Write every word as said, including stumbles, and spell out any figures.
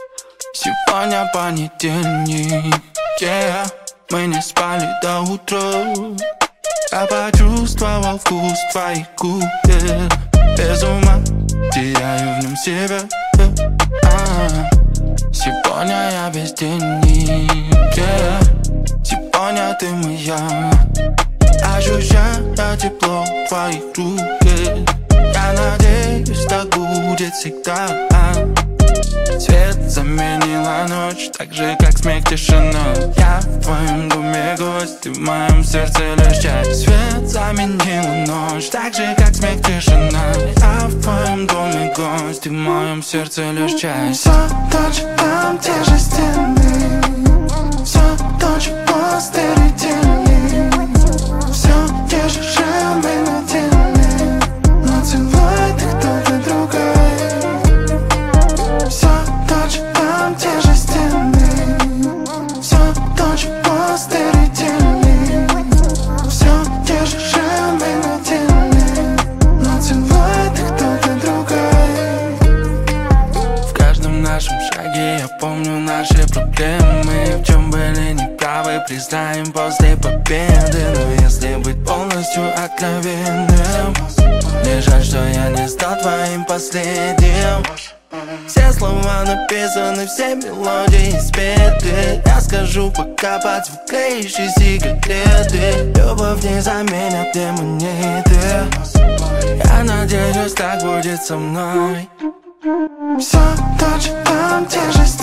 Сегодня понедельник, yeah. Мы не спали до утра. Я почувствовал вкус твоих губ, yeah. Без ума, теряю в нем себя, yeah. Сегодня я бездельник, yeah. Сегодня ты моя. Ощущаю тепло твоих рук, yeah. Я надеюсь, так будет всегда. Свет заменила ночь, так же как смех, тишина. Я в твоем доме гость, ты в моем сердце лишь часть. Свет заменила ночь, так же как смех, тишина. Я в твоем доме гость, ты в моем сердце лишь часть. Все то, что там, те же стены. Все то, чего стеретели. Все те же шрамы на теле, но целует их только другая. Все то, что там, те же стены. Все то, чего стеретели. Все те же шрамы на теле, но целует их только другая. В каждом нашем шаге я помню наши проблемы. В чем были неправы, признаем после победы. Но если быть полностью откровенным, мне жаль, что я не стал твоим последним. Все слова написаны, все мелодии спеты. Я скажу, пока под звук тлеющей сигареты. Любовь не заменят мне монеты. Я надеюсь, так будет со мной. Все то, что там, те же стены.